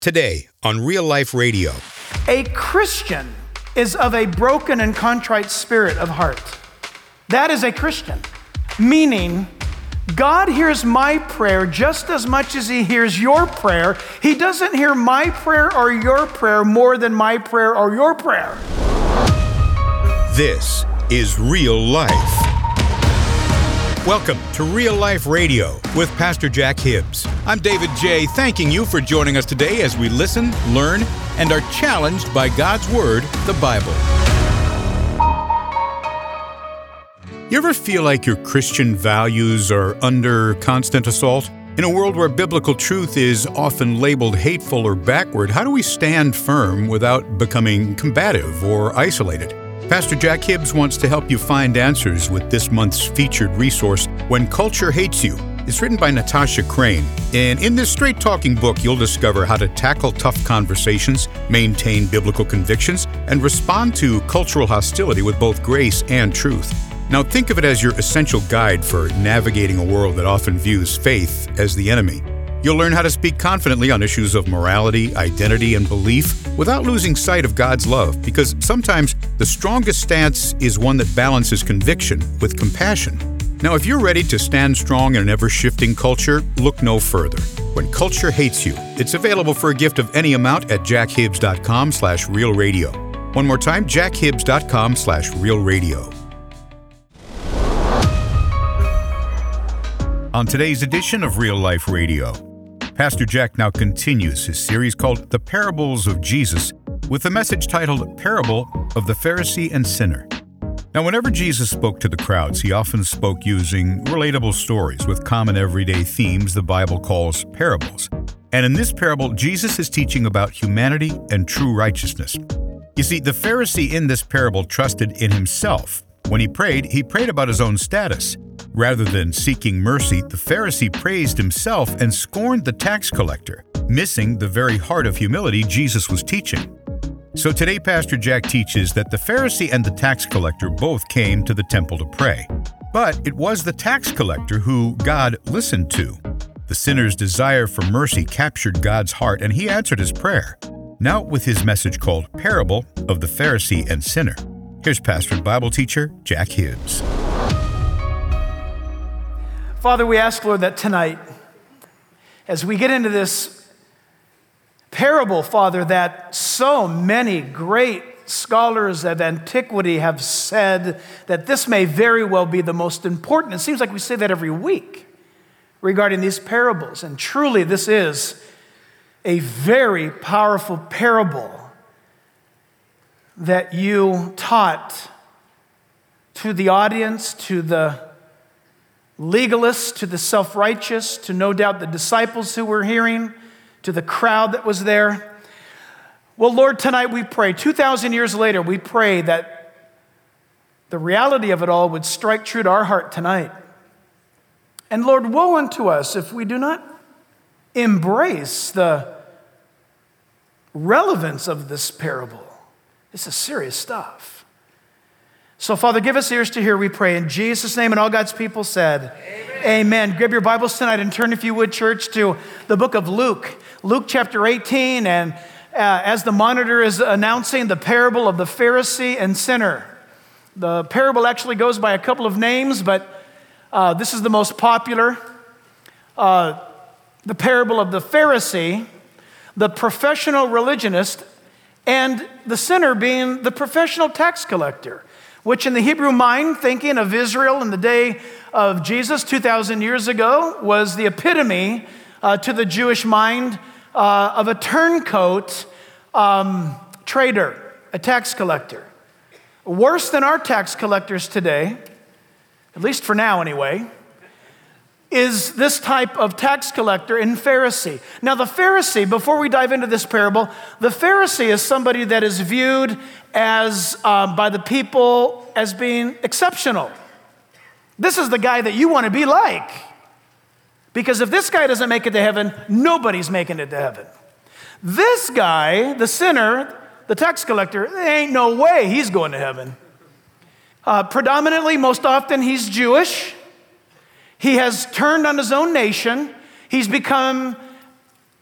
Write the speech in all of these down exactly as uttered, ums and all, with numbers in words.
Today on Real Life Radio. A Christian is of a broken and contrite spirit of heart. That is a Christian. Meaning, God hears my prayer just as much as he hears your prayer. He doesn't hear my prayer or your prayer more than my prayer or your prayer. This is Real Life. Welcome to Real Life Radio with Pastor Jack Hibbs. I'm David J., thanking you for joining us today as we listen, learn, and are challenged by God's Word, the Bible. You ever feel like your Christian values are under constant assault? In a world where biblical truth is often labeled hateful or backward, how do we stand firm without becoming combative or isolated? Pastor Jack Hibbs wants to help you find answers with this month's featured resource, When Culture Hates You. It's written by Natasha Crane, and in this straight-talking book, you'll discover how to tackle tough conversations, maintain biblical convictions, and respond to cultural hostility with both grace and truth. Now, think of it as your essential guide for navigating a world that often views faith as the enemy. You'll learn how to speak confidently on issues of morality, identity, and belief without losing sight of God's love, because sometimes the strongest stance is one that balances conviction with compassion. Now, if you're ready to stand strong in an ever-shifting culture, look no further. When Culture Hates You, it's available for a gift of any amount at jackhibbs.com slash real radio. One more time, jackhibbs.com slash real radio. On today's edition of Real Life Radio, Pastor Jack now continues his series called The Parables of Jesus with a message titled Parable of the Pharisee and Sinner. Now, whenever Jesus spoke to the crowds, he often spoke using relatable stories with common everyday themes the Bible calls parables. And in this parable, Jesus is teaching about humanity and true righteousness. You see, the Pharisee in this parable trusted in himself. When he prayed, he prayed about his own status. Rather than seeking mercy, the Pharisee praised himself and scorned the tax collector, missing the very heart of humility Jesus was teaching. So today, Pastor Jack teaches that the Pharisee and the tax collector both came to the temple to pray. But it was the tax collector who God listened to. The sinner's desire for mercy captured God's heart, and he answered his prayer. Now with his message called Parable of the Pharisee and Sinner. Here's Pastor and Bible teacher Jack Hibbs. Father, we ask, Lord, that tonight, as we get into this parable, Father, that so many great scholars of antiquity have said that this may very well be the most important. It seems like we say that every week regarding these parables. And truly, this is a very powerful parable that you taught to the audience, to the legalists, to the self-righteous, to no doubt the disciples who were hearing, to the crowd that was there. Well, Lord, tonight we pray, two thousand years later, we pray that the reality of it all would strike true to our heart tonight. And Lord, woe unto us if we do not embrace the relevance of this parable. This is serious stuff. So, Father, give us ears to hear, we pray. In Jesus' name, and all God's people said, Amen. Amen. Grab your Bibles tonight and turn, if you would, church, to the book of Luke. Luke chapter eighteen, and uh, as the monitor is announcing, the parable of the Pharisee and sinner. The parable actually goes by a couple of names, but uh, this is the most popular. Uh, the parable of the Pharisee, the professional religionist, and the sinner being the professional tax collector, which in the Hebrew mind, thinking of Israel in the day of Jesus two thousand years ago, was the epitome uh, to the Jewish mind uh, of a turncoat um, trader, a tax collector. Worse than our tax collectors today, at least for now anyway, is this type of tax collector and Pharisee. Now the Pharisee, before we dive into this parable, the Pharisee is somebody that is viewed as, um, by the people as being exceptional. This is the guy that you want to be like. Because if this guy doesn't make it to heaven, nobody's making it to heaven. This guy, the sinner, the tax collector, there ain't no way he's going to heaven. Uh, predominantly, most often, he's Jewish. He has turned on his own nation. He's become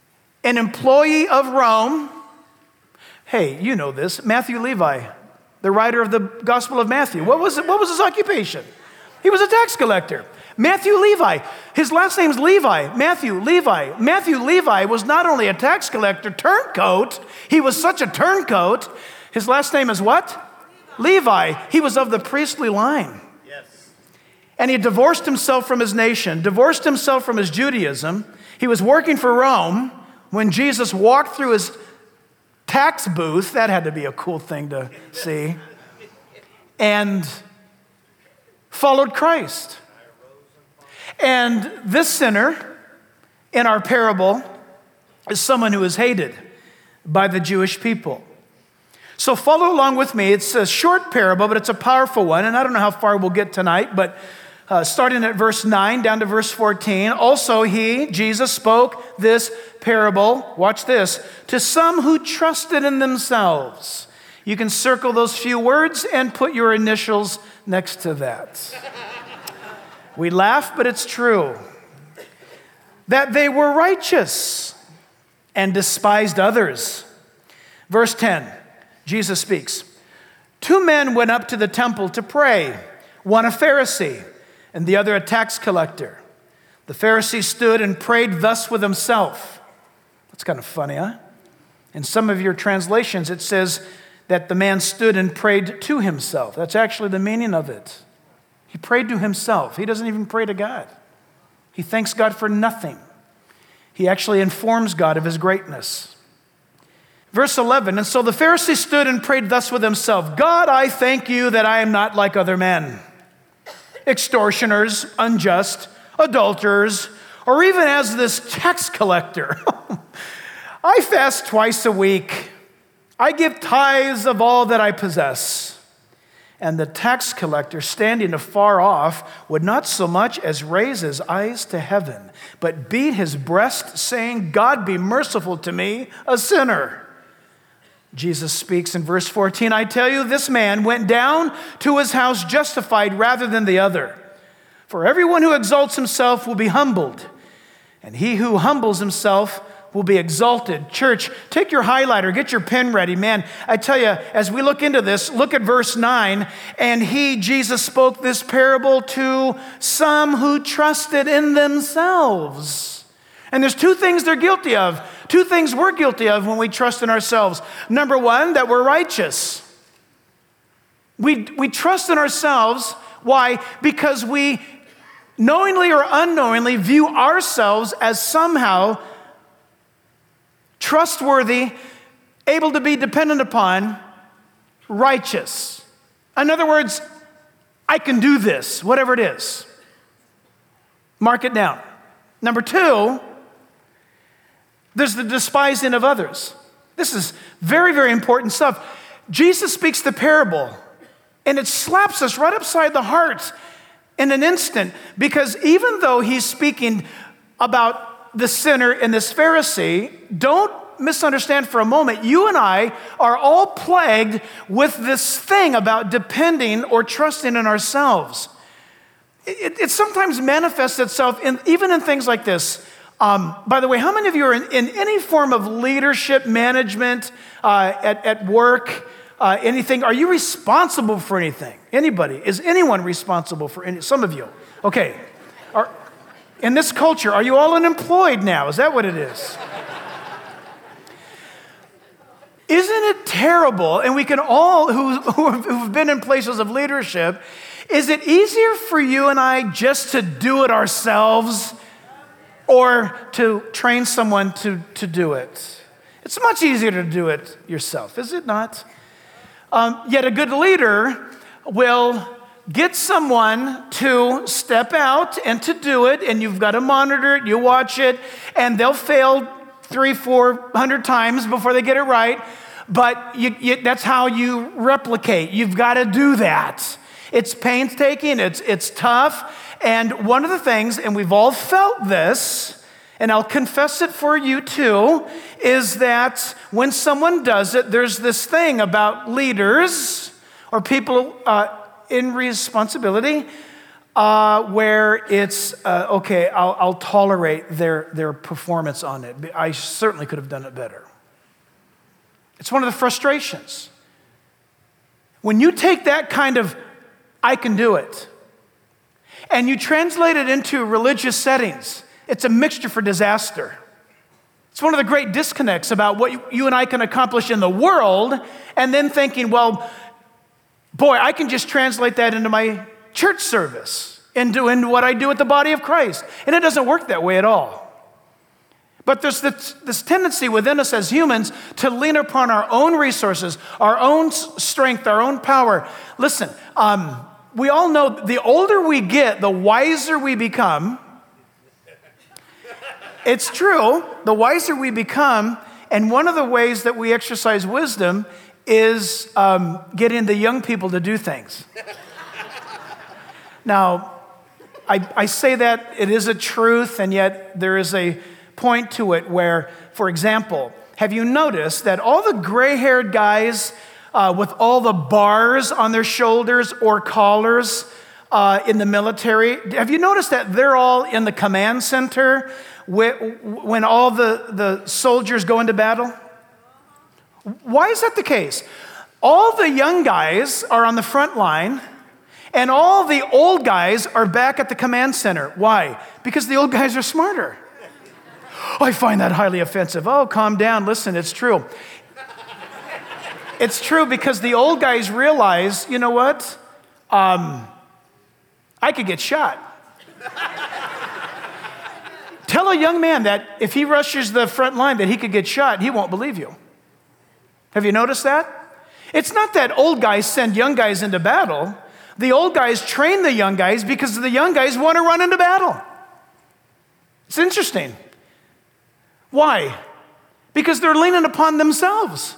an employee of Rome. Hey, you know this, Matthew Levi, the writer of the Gospel of Matthew. What was it? What was his occupation? He was a tax collector. Matthew Levi, his last name's Levi, Matthew Levi. Matthew Levi was not only a tax collector, turncoat, he was such a turncoat. His last name is what? Levi. He was of the priestly line. Yes. And he divorced himself from his nation, divorced himself from his Judaism. He was working for Rome when Jesus walked through his tax booth. That had to be a cool thing to see. And followed Christ. And this sinner in our parable is someone who is hated by the Jewish people. So follow along with me. It's a short parable, but it's a powerful one. And I don't know how far we'll get tonight, but uh, starting at verse nine down to verse fourteen. Also he, Jesus, spoke this parable, watch this, to some who trusted in themselves. You can circle those few words and put your initials next to that. We laugh, but it's true. That they were righteous and despised others. Verse ten, Jesus speaks. Two men went up to the temple to pray, one a Pharisee and the other a tax collector. The Pharisee stood and prayed thus with himself. That's kind of funny, huh? In some of your translations, it says that the man stood and prayed to himself. That's actually the meaning of it. He prayed to himself. He doesn't even pray to God. He thanks God for nothing. He actually informs God of his greatness. Verse eleven, and so the Pharisee stood and prayed thus with himself, God, I thank you that I am not like other men, extortioners, unjust, adulterers, or even as this tax collector. I fast twice a week. I give tithes of all that I possess. And the tax collector, standing afar off, would not so much as raise his eyes to heaven, but beat his breast, saying, God be merciful to me, a sinner. Jesus speaks in verse fourteen, I tell you, this man went down to his house justified rather than the other. For everyone who exalts himself will be humbled, and he who humbles himself will be exalted. Church, take your highlighter, get your pen ready. Man, I tell you, as we look into this, look at verse nine. And he, Jesus, spoke this parable to some who trusted in themselves. And there's two things they're guilty of. Two things we're guilty of when we trust in ourselves. Number one, that we're righteous. We, we trust in ourselves. Why? Because we knowingly or unknowingly view ourselves as somehow trustworthy, able to be dependent upon, righteous. In other words, I can do this, whatever it is. Mark it down. Number two, there's the despising of others. This is very, very important stuff. Jesus speaks the parable, and it slaps us right upside the heart in an instant, because even though he's speaking about the sinner and this Pharisee, don't misunderstand for a moment. You and I are all plagued with this thing about depending or trusting in ourselves. It, it sometimes manifests itself in, even in things like this. Um, by the way, how many of you are in, in any form of leadership, management, uh, at, at work, uh, anything? Are you responsible for anything? Anybody? Is anyone responsible for any? Some of you. Okay. Are, In this culture, are you all unemployed now? Is that what it is? Isn't it terrible? And we can all, who, who've been in places of leadership, is it easier for you and I just to do it ourselves or to train someone to, to do it? It's much easier to do it yourself, is it not? Um, yet a good leader will get someone to step out and to do it, and you've got to monitor it, you watch it, and they'll fail three, four hundred times before they get it right, but you, you, that's how you replicate. You've got to do that. It's painstaking, it's, it's tough, and one of the things, and we've all felt this, and I'll confess it for you too, is that when someone does it, there's this thing about leaders or people uh, in responsibility uh, where it's, uh, okay, I'll, I'll tolerate their, their performance on it. I certainly could have done it better. It's one of the frustrations. When you take that kind of, I can do it, and you translate it into religious settings, it's a mixture for disaster. It's one of the great disconnects about what you and I can accomplish in the world, and then thinking, well, boy, I can just translate that into my church service, into, into what I do at the body of Christ. And it doesn't work that way at all. But there's this, this tendency within us as humans to lean upon our own resources, our own strength, our own power. Listen, um, we all know the older we get, the wiser we become. It's true, the wiser we become, and one of the ways that we exercise wisdom is um, getting the young people to do things. Now, I, I say that it is a truth, and yet there is a point to it where, for example, have you noticed that all the gray-haired guys uh, with all the bars on their shoulders or collars uh, in the military, have you noticed that they're all in the command center when all the, the soldiers go into battle? Why is that the case? All the young guys are on the front line, and all the old guys are back at the command center. Why? Because the old guys are smarter. I find that highly offensive. Oh, calm down. Listen, it's true. It's true because the old guys realize, you know what? Um, I could get shot. Tell a young man that if he rushes the front line that he could get shot, he won't believe you. Have you noticed that? It's not that old guys send young guys into battle. The old guys train the young guys because the young guys want to run into battle. It's interesting. Why? Because they're leaning upon themselves.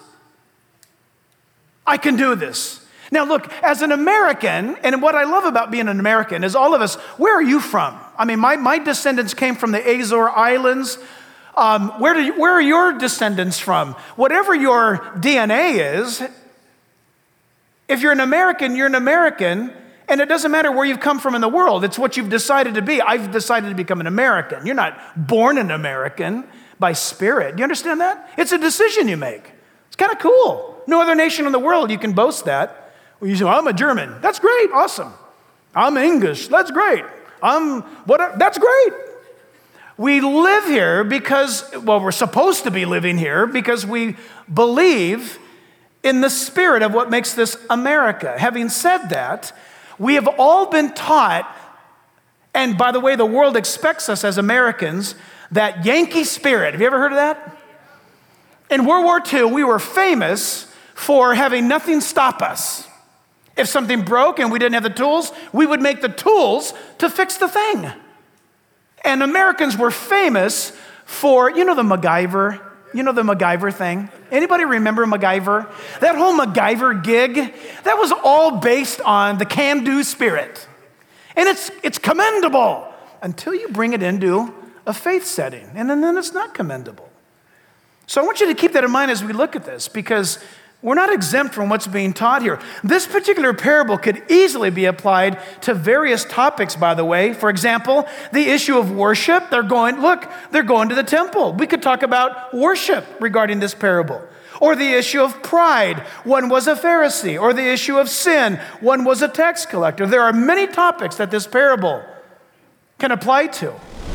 I can do this. Now look, as an American, and what I love about being an American is all of us, where are you from? I mean, my, my descendants came from the Azore Islands. Um, where, do you, where are your descendants from? Whatever your D N A is, if you're an American, you're an American, and it doesn't matter where you've come from in the world. It's what you've decided to be. I've decided to become an American. You're not born an American by spirit. Do you understand that? It's a decision you make. It's kind of cool. No other nation in the world you can boast that. Well, you say, I'm a German. That's great. Awesome. I'm English. That's great. I'm what? That's great. We live here because, well, we're supposed to be living here because we believe in the spirit of what makes this America. Having said that, we have all been taught, and by the way, the world expects us as Americans, that Yankee spirit. Have you ever heard of that? In World War Two, we were famous for having nothing stop us. If something broke and we didn't have the tools, we would make the tools to fix the thing. And Americans were famous for, you know the MacGyver, you know the MacGyver thing? Anybody remember MacGyver? That whole MacGyver gig, that was all based on the can-do spirit. And it's it's commendable until you bring it into a faith setting, and then, then it's not commendable. So I want you to keep that in mind as we look at this, because we're not exempt from what's being taught here. This particular parable could easily be applied to various topics, by the way. For example, the issue of worship. They're going, look, they're going to the temple. We could talk about worship regarding this parable. Or the issue of pride. One was a Pharisee. Or the issue of sin. One was a tax collector. There are many topics that this parable can apply to.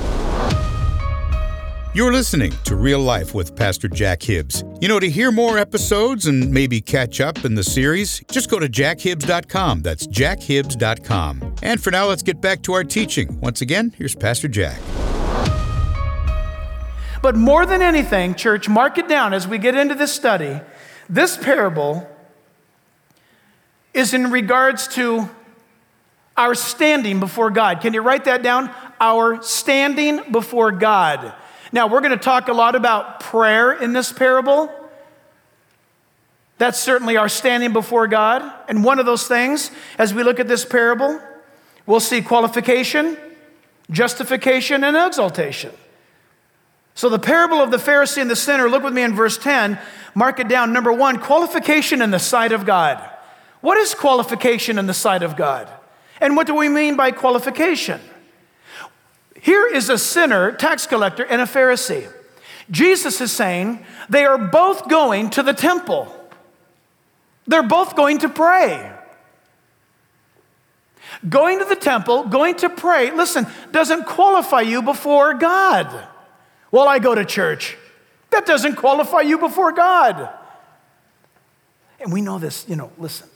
You're listening to Real Life with Pastor Jack Hibbs. You know, to hear more episodes and maybe catch up in the series, just go to jack hibbs dot com. That's jack hibbs dot com. And for now, let's get back to our teaching. Once again, here's Pastor Jack. But more than anything, church, mark it down as we get into this study. This parable is in regards to our standing before God. Can you write that down? Our standing before God. Now, we're going to talk a lot about prayer in this parable. That's certainly our standing before God. And one of those things, as we look at this parable, we'll see qualification, justification, and exaltation. So the parable of the Pharisee and the sinner, look with me in verse ten, mark it down. Number one, qualification in the sight of God. What is qualification in the sight of God? And what do we mean by qualification? Here is a sinner, tax collector, and a Pharisee. Jesus is saying they are both going to the temple. They're both going to pray. Going to the temple, going to pray, listen, doesn't qualify you before God. Well, I go to church. That doesn't qualify you before God. And we know this, you know, listen.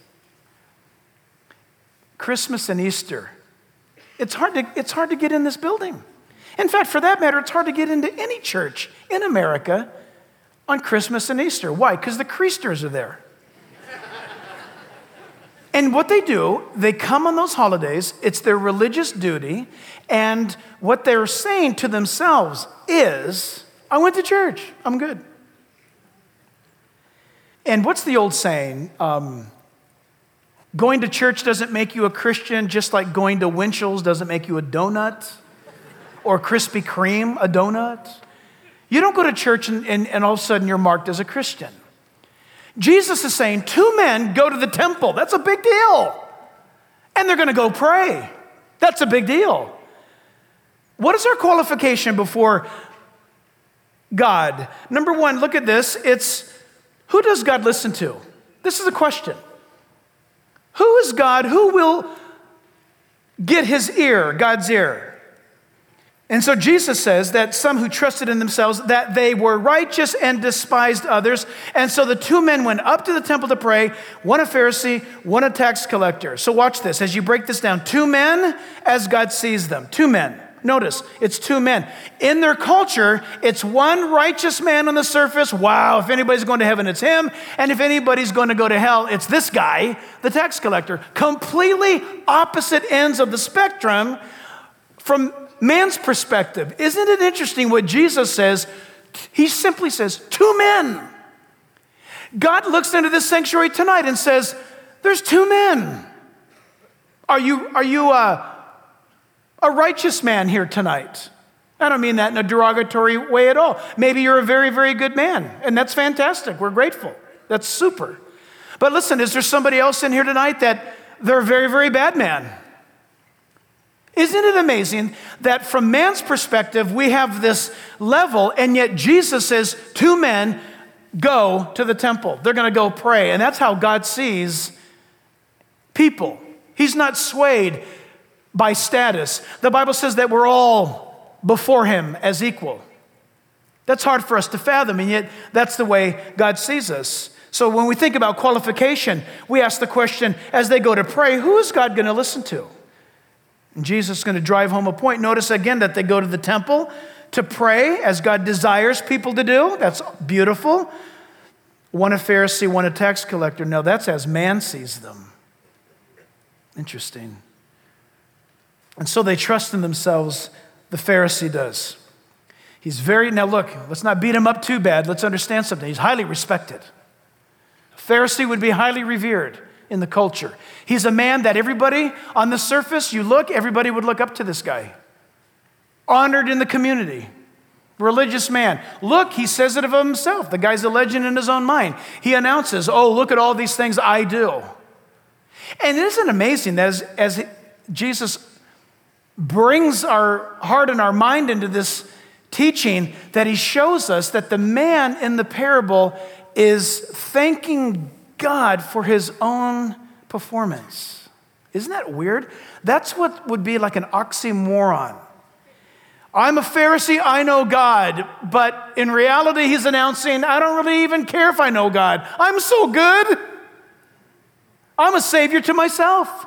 Christmas and Easter, it's hard to, it's hard to get in this building. In fact, for that matter, it's hard to get into any church in America on Christmas and Easter. Why? Because the Creasters are there. And what they do, they come on those holidays, it's their religious duty, and what they're saying to themselves is, I went to church, I'm good. And what's the old saying? Um, going to church doesn't make you a Christian, just like going to Winchell's doesn't make you a donut, or Krispy Kreme a donut. You don't go to church and, and, and all of a sudden you're marked as a Christian. Jesus is saying two men go to the temple. That's a big deal. And they're going to go pray. That's a big deal. What is our qualification before God? Number one, look at this. It's, who does God listen to? This is a question. Who is God? Who will get his ear, God's ear? And so Jesus says that some who trusted in themselves, that they were righteous and despised others. And so the two men went up to the temple to pray, one a Pharisee, one a tax collector. So watch this, as you break this down. Two men as God sees them. Two men. Notice, it's two men. In their culture, it's one righteous man on the surface. Wow, if anybody's going to heaven, it's him. And if anybody's going to go to hell, it's this guy, the tax collector. Completely opposite ends of the spectrum from man's perspective. Isn't it interesting what Jesus says? He simply says, two men. God looks into this sanctuary tonight and says, there's two men. Are you, are you a, a righteous man here tonight? I don't mean that in a derogatory way at all. Maybe you're a very, very good man, and that's fantastic. We're grateful. That's super. But listen, is there somebody else in here tonight that they're a very, very bad man? Isn't it amazing that from man's perspective, we have this level, and yet Jesus says two men go to the temple. They're going to go pray, and that's how God sees people. He's not swayed by status. The Bible says that we're all before him as equal. That's hard for us to fathom, and yet that's the way God sees us. So when we think about qualification, we ask the question, as they go to pray, who is God going to listen to? And Jesus is going to drive home a point. Notice again that they go to the temple to pray as God desires people to do. That's beautiful. One a Pharisee, one a tax collector. No, that's as man sees them. Interesting. And so they trust in themselves, the Pharisee does. He's very, now look, let's not beat him up too bad. Let's understand something. He's highly respected. A Pharisee would be highly revered in the culture. He's a man that everybody, on the surface, you look, everybody would look up to this guy. Honored in the community. Religious man. Look, he says it of himself. The guy's a legend in his own mind. He announces, oh, look at all these things I do. And isn't it amazing that as, as Jesus brings our heart and our mind into this teaching, that he shows us that the man in the parable is thanking God for his own performance. Isn't that weird? That's what would be like an oxymoron. I'm a Pharisee, I know God, but in reality he's announcing, I don't really even care if I know God. I'm so good. I'm a savior to myself.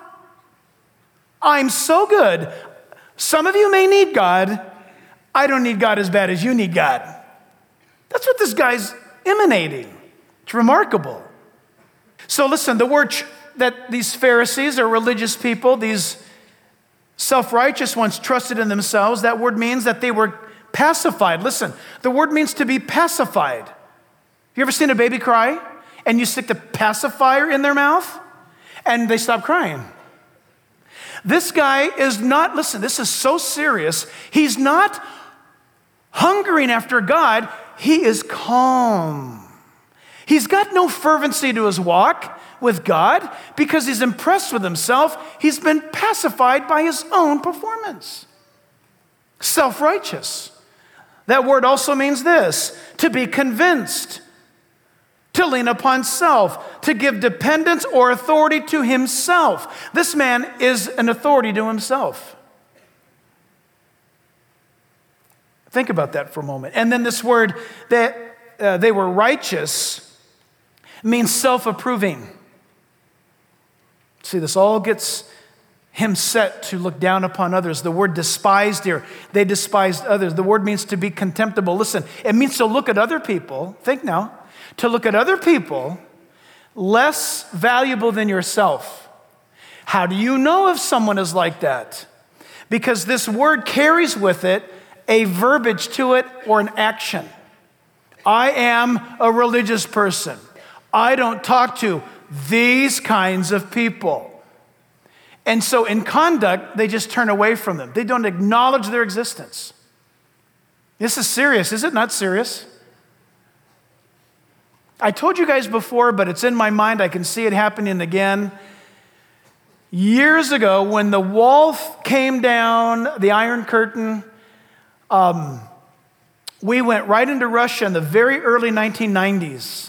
I'm so good. Some of you may need God. I don't need God as bad as you need God. That's what this guy's emanating. It's remarkable. So listen, the word ch- that these Pharisees are religious people, these self-righteous ones trusted in themselves, that word means that they were pacified. Listen, the word means to be pacified. You ever seen a baby cry and you stick the pacifier in their mouth and they stop crying? This guy is not, listen, this is so serious. He's not hungering after God. He is calm. He's got no fervency to his walk with God because he's impressed with himself. He's been pacified by his own performance. Self-righteous. That word also means this, to be convinced, to lean upon self, to give dependence or authority to himself. This man is an authority to himself. Think about that for a moment. And then this word that uh, they were righteous means self-approving. See, this all gets him set to look down upon others. The word despised here, they despised others. The word means to be contemptible. Listen, it means to look at other people, think now, to look at other people less valuable than yourself. How do you know if someone is like that? Because this word carries with it a verbiage to it or an action. I am a religious person. I don't talk to these kinds of people. And so in conduct, they just turn away from them. They don't acknowledge their existence. This is serious. Is it not serious? I told you guys before, but it's in my mind. I can see it happening again. Years ago, when the wall came down, the Iron Curtain, um, we went right into Russia in the very early nineteen nineties.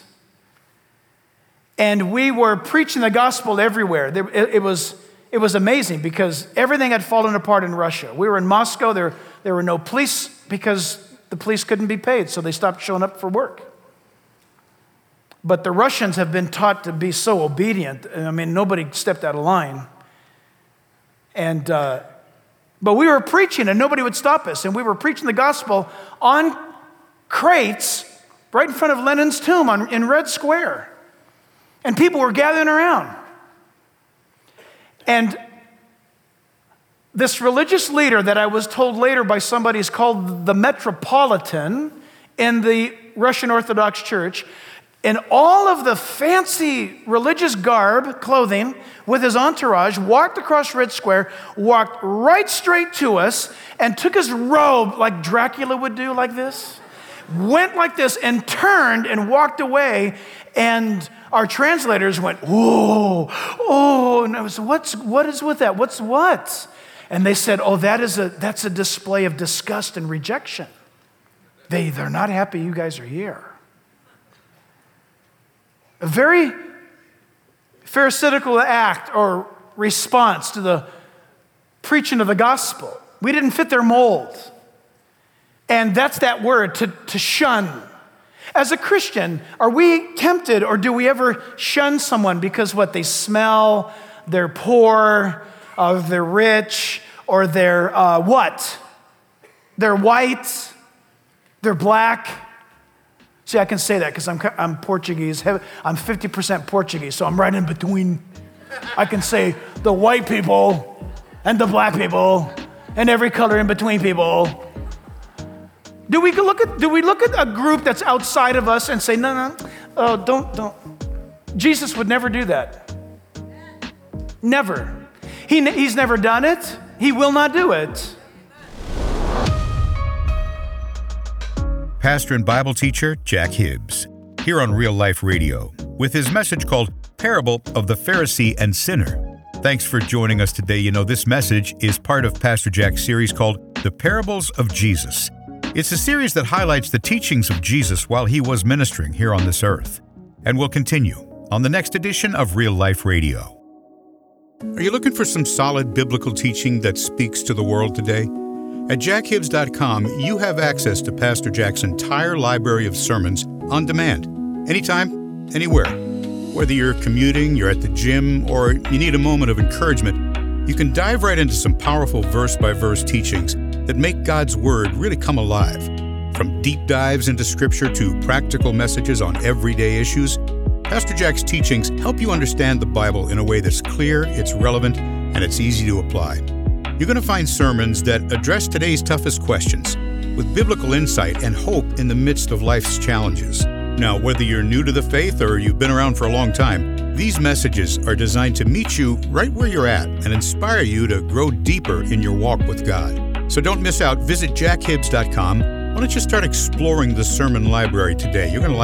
And we were preaching the gospel everywhere. It, it was... It was amazing because everything had fallen apart in Russia. We were in Moscow. There, there were no police because the police couldn't be paid, so they stopped showing up for work. But the Russians have been taught to be so obedient. I mean, nobody stepped out of line. And uh, but we were preaching, and nobody would stop us. And we were preaching the gospel on crates right in front of Lenin's tomb on, in Red Square. And people were gathering around. And this religious leader that I was told later by somebody is called the Metropolitan in the Russian Orthodox Church. In all of the fancy religious garb, clothing, with his entourage, walked across Red Square, walked right straight to us, and took his robe like Dracula would do like this, went like this, and turned and walked away. And our translators went, whoa, oh, and I was, what's, what is with that? What's what? And they said, oh, that is a, that's a display of disgust and rejection. They, they're not happy you guys are here. A very pharisaical act or response to the preaching of the gospel. We didn't fit their mold. And that's that word, to, to shun. As a Christian, are we tempted or do we ever shun someone because what they smell, they're poor, uh, they're rich, or they're uh, what? They're white, they're black. See, I can say that because I'm, I'm Portuguese. I'm fifty percent Portuguese, so I'm right in between. I can say the white people and the black people and every color in between people. Do we look at do we look at a group that's outside of us and say, no, no, oh, don't, don't. Jesus would never do that. Never. He, he's never done it. He will not do it. Pastor and Bible teacher Jack Hibbs, here on Real Life Radio, with his message called Parable of the Pharisee and Sinner. Thanks for joining us today. You know, this message is part of Pastor Jack's series called The Parables of Jesus. It's a series that highlights the teachings of Jesus while he was ministering here on this earth. And will continue on the next edition of Real Life Radio. Are you looking for some solid biblical teaching that speaks to the world today? At jack hibbs dot com, you have access to Pastor Jack's entire library of sermons on demand, anytime, anywhere. Whether you're commuting, you're at the gym, or you need a moment of encouragement, you can dive right into some powerful verse-by-verse teachings that make God's Word really come alive. From deep dives into Scripture to practical messages on everyday issues, Pastor Jack's teachings help you understand the Bible in a way that's clear, it's relevant, and it's easy to apply. You're going to find sermons that address today's toughest questions with biblical insight and hope in the midst of life's challenges. Now, whether you're new to the faith or you've been around for a long time, these messages are designed to meet you right where you're at and inspire you to grow deeper in your walk with God. So don't miss out. Visit jack hibbs dot com. Why don't you start exploring the sermon library today? You're going to like it.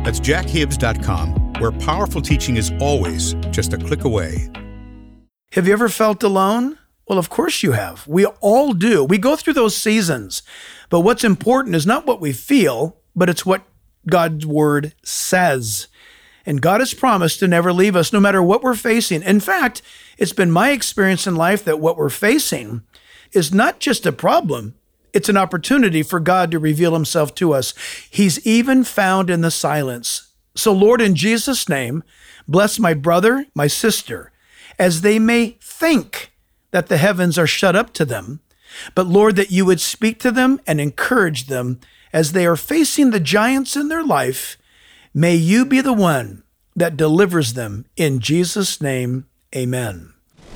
That's jack hibbs dot com, where powerful teaching is always just a click away. Have you ever felt alone? Well, of course you have. We all do. We go through those seasons. But what's important is not what we feel, but it's what God's word says. And God has promised to never leave us no matter what we're facing. In fact, it's been my experience in life that what we're facing is not just a problem, it's an opportunity for God to reveal himself to us. He's even found in the silence. So Lord, in Jesus' name, bless my brother, my sister, as they may think that the heavens are shut up to them. But Lord, that you would speak to them and encourage them as they are facing the giants in their life. May you be the one that delivers them. In Jesus' name, amen.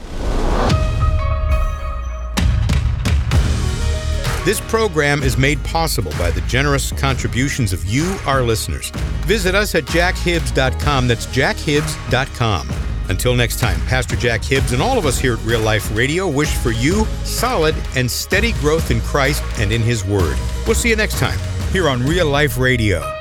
This program is made possible by the generous contributions of you, our listeners. Visit us at jack hibbs dot com. That's jack hibbs dot com. Until next time, Pastor Jack Hibbs and all of us here at Real Life Radio wish for you solid and steady growth in Christ and in His Word. We'll see you next time here on Real Life Radio.